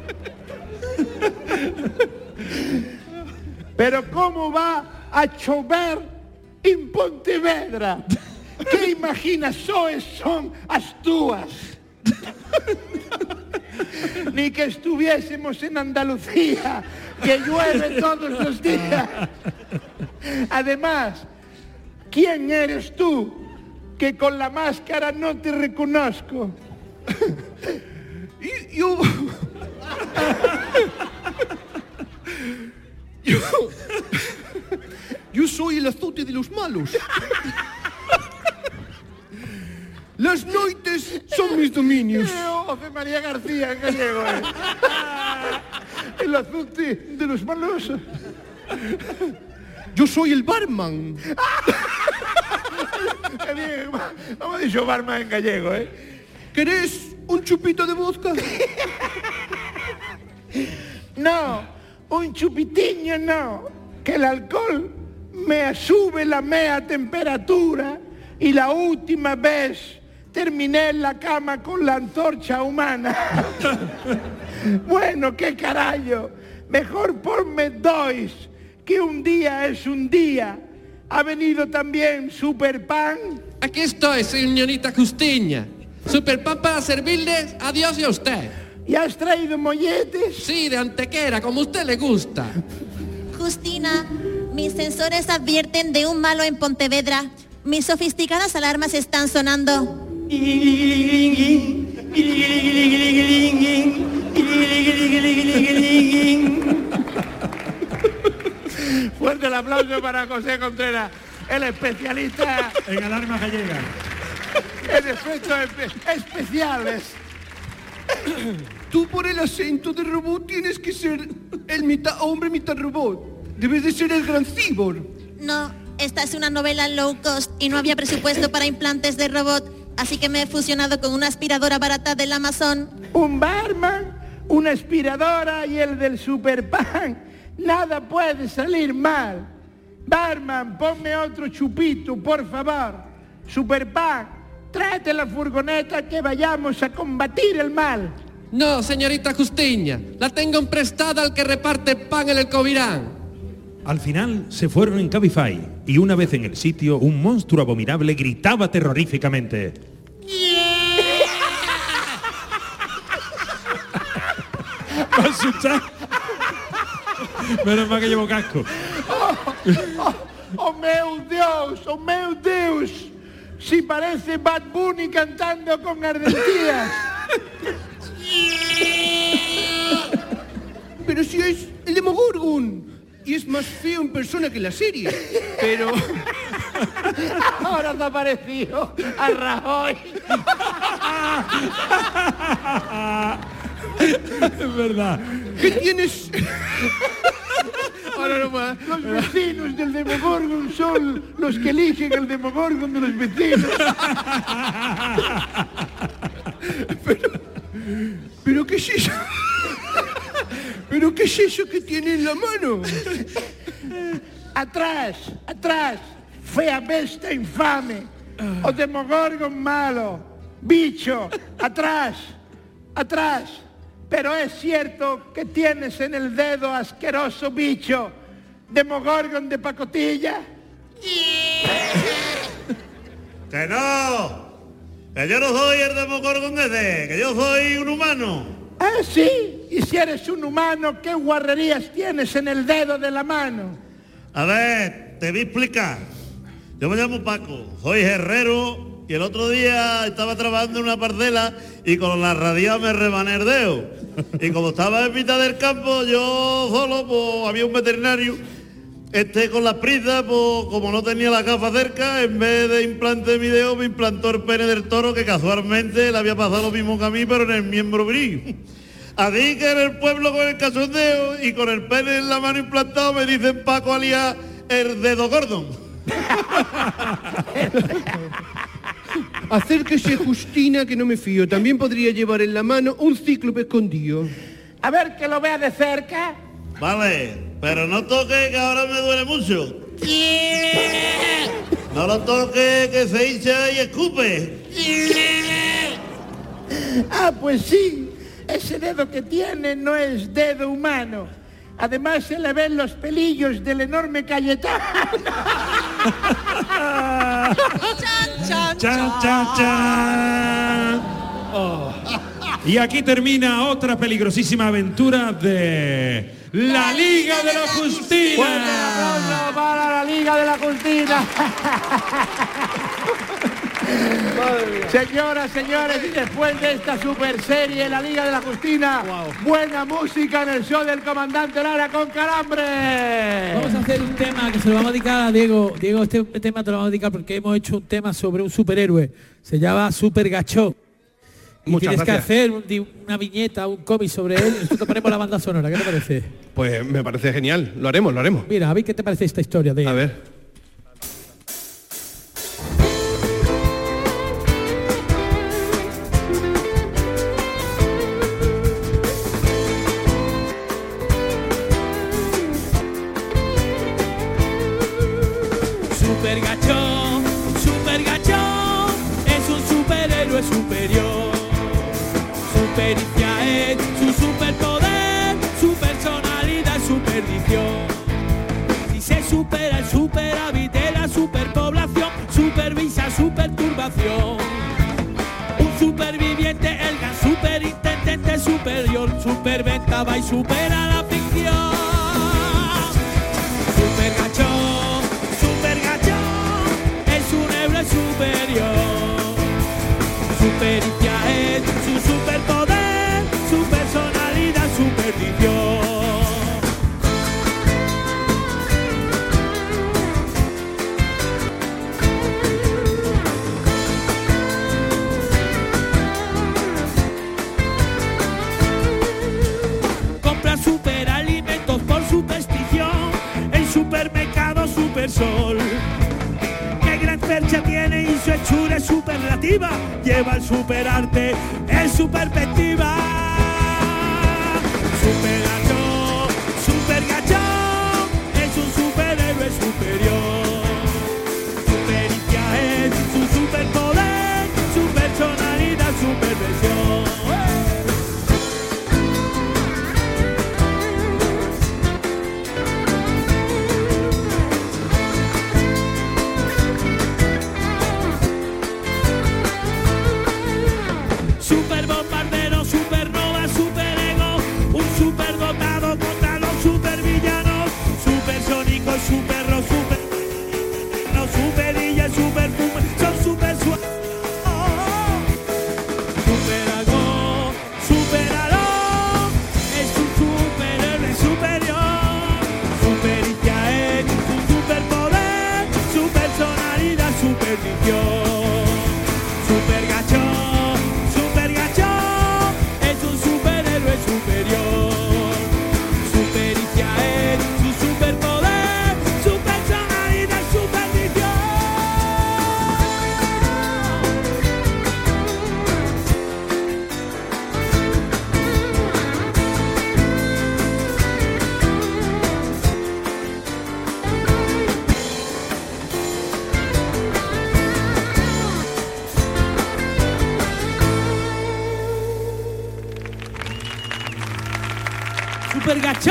Pero ¿cómo va a chover en Pontevedra? ¿Qué imaginaciones son as túas? Ni que estuviésemos en Andalucía, que llueve todos los días. Además, ¿quién eres tú que con la máscara no te reconozco? Y yo... yo... Yo soy el azote de los malos. Las noites son mis dominios. José María García, gallego. ¿Eh? El azote de los malos. Yo soy el barman. Vamos a decir barman en gallego, ¿eh? ¿Querés un chupito de vodka? No, un chupitiño no, que el alcohol me sube la mea temperatura y la última vez terminé en la cama con la antorcha humana. Bueno, qué carajo, mejor ponme dos, que un día es un día. ¿Ha venido también Superpan? Aquí estoy, señorita Justiña. Superpan para servirles a Dios y a usted. ¿Y has traído molletes? Sí, de antequera, como a usted le gusta. Justina, mis sensores advierten de un malo en Pontevedra. Mis sofisticadas alarmas están sonando. Fuerte el aplauso para José Contreras, el especialista en alarmas gallegas. En efectos espe especiales. Tú por el acento de robot tienes que ser el mitad hombre, mitad robot. Debes de ser el gran cibor. No, esta es una novela low cost y no había presupuesto para implantes de robot, así que me he fusionado con una aspiradora barata del Amazon. Un barman, una aspiradora y el del Superpan. Nada puede salir mal. Barman, ponme otro chupito, por favor. Superpan, tráete la furgoneta que vayamos a combatir el mal. No, señorita Justiña, la tengo emprestada al que reparte pan en el Covirán. Al final se fueron en Cabify y una vez en el sitio, un monstruo abominable gritaba terroríficamente. ¡Me asusté! Menos mal que llevo casco. Oh, oh, oh, meu Dios, oh, meu Dios. Si parece Bad Bunny cantando con Argentina. Pero si es el Demogorgon. Y es más feo en persona que en la serie. Pero... Ahora te ha parecido a Rajoy. Es verdad. ¿Qué tienes? Ahora no más. Los vecinos del Demogorgon son los que eligen el Demogorgon de los vecinos. Pero, pero ¿qué es eso? ¿Pero qué es eso que tiene en la mano? Atrás, atrás, fea bestia infame. O Demogorgon malo. Bicho, atrás, atrás. Pero es cierto que tienes en el dedo asqueroso bicho, Demogorgon de pacotilla. ¡Que no! ¡Que yo no soy el Demogorgon ese! ¡Que yo soy un humano! Ah, sí. Y si eres un humano, ¿qué guarrerías tienes en el dedo de la mano? A ver, te voy a explicar. Yo me llamo Paco, soy herrero y el otro día estaba trabajando en una parcela y con la radial me rebané el dedo. Y como estaba en mitad del campo, yo solo, pues había un veterinario. Este con las prisas, pues como no tenía la gafa cerca, en vez de implante mi dedo, me implantó el pene del toro, que casualmente le había pasado lo mismo que a mí, pero en el miembro viril. Así que en el pueblo con el cachondeo y con el pene en la mano implantado me dicen Paco alias el dedo Gordon. Acérquese, Justina, que no me fío. También podría llevar en la mano un cíclope escondido. A ver, que lo vea de cerca. Vale, pero no toque, que ahora me duele mucho. No lo toque, que se hincha y escupe. Ah, pues sí. Ese dedo que tiene no es dedo humano. Además se le ven los pelillos del enorme Cayetano. ¡Chan, chan, ¡Chan, chan, chan! Oh. Y aquí termina otra peligrosísima aventura de la Liga de la Justina. Fuerte aplauso para la Liga de la Justina. Señoras, señores, y después de esta super serie, la Liga de la Justina, wow. Buena música en el show del comandante Lara con Calambre. Vamos a hacer un tema que se lo vamos a dedicar a Diego. Diego, este tema te lo vamos a dedicar porque hemos hecho un tema sobre un superhéroe. Se llama Super Gachó. Y Muchas tienes gracias. que hacer un di- una viñeta, un cómic sobre él y nosotros ponemos la banda sonora. ¿Qué te parece? Pues me parece genial, lo haremos, lo haremos. Mira, a ver qué te parece esta historia de... A ver. Super gacho, super gacho, es un superhéroe superior. Su pericia es su superpoder, su personalidad es su perdición. Si se supera el superávit de la superpoblación, supervisa su perturbación. Un superviviente, el gran superintendente superior, superventa va y supera la ficción. Super gacho, super gacho, es un héroe superior. Su pericia es su superpoder, su personalidad, su perdición. Compra superalimentos por superstición en supermercado Supersol. Qué gran percha tiene y su hechura es superlativa. Lleva el superarte en su perspectiva. Super gacho, super gacho, es un superhéroe superior. Su pericia es su superpoder, su personalidad, su perversión. Super bombardero, supernova, super ego, un super dotado contra los supervillanos, supersónico, super ro, super no, superilla, super fume, son super suaves. Superalgo, superalo, es un superhéroe superior. Su pericia es su superpoder, su personalidad, su perdición. Super gacho, super gacho, es un superhéroe superior. Su pericia es su superpoder, su personalidad, su perdición. Super gacho.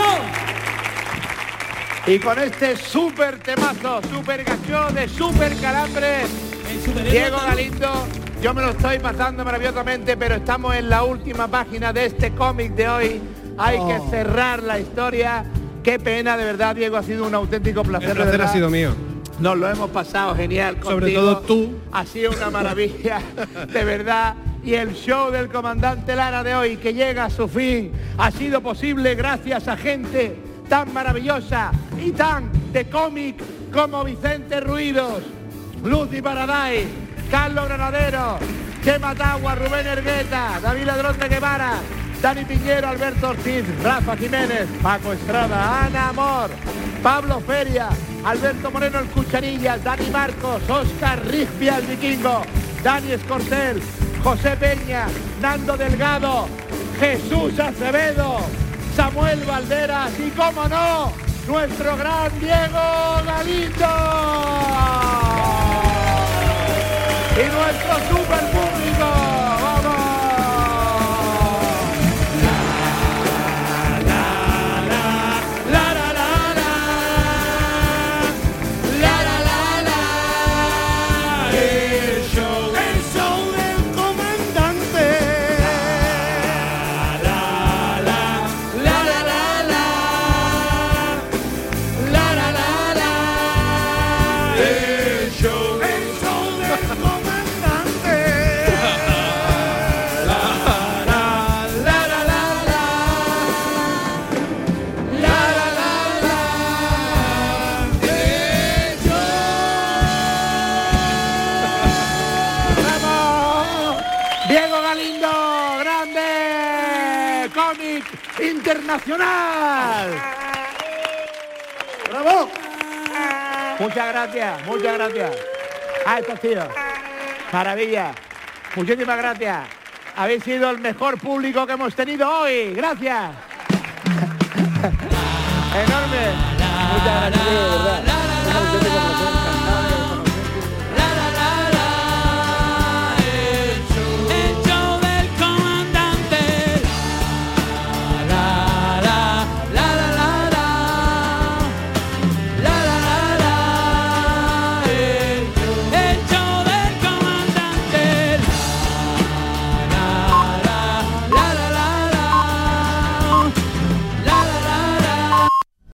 Y con este super temazo, super gacho de super calambres, Diego Galindo, yo me lo estoy pasando maravillosamente, pero estamos en la última página de este cómic de hoy. Hay Oh. que cerrar la historia. Qué pena, de verdad, Diego, ha sido un auténtico placer. El de placer ha verdad. sido mío. Nos lo hemos pasado genial contigo. Sobre todo tú. Ha sido una maravilla, de verdad. Y el show del comandante Lara de hoy, que llega a su fin, ha sido posible gracias a gente tan maravillosa y tan de cómic como Vicente Ruidos, Lucy Paradise, Carlos Granadero, Chema Tagua, Rubén Ergueta, David Ladrón de Guevara, Dani Piñero, Alberto Ortiz, Rafa Jiménez, Paco Estrada, Ana Amor, Pablo Feria, Alberto Moreno el Cucharillas, Dani Marcos, Óscar Rispia el Vikingo, Dani Escortel, José Peña, Nando Delgado, Jesús Acevedo, Samuel Valderas y, cómo no, nuestro gran Diego Galindo. Y nuestro super público. ¡Vamos! internacional. ¡Bravo! Muchas gracias, muchas gracias a estos tíos. Maravilla. Muchísimas gracias. Habéis sido el mejor público que hemos tenido hoy. Gracias.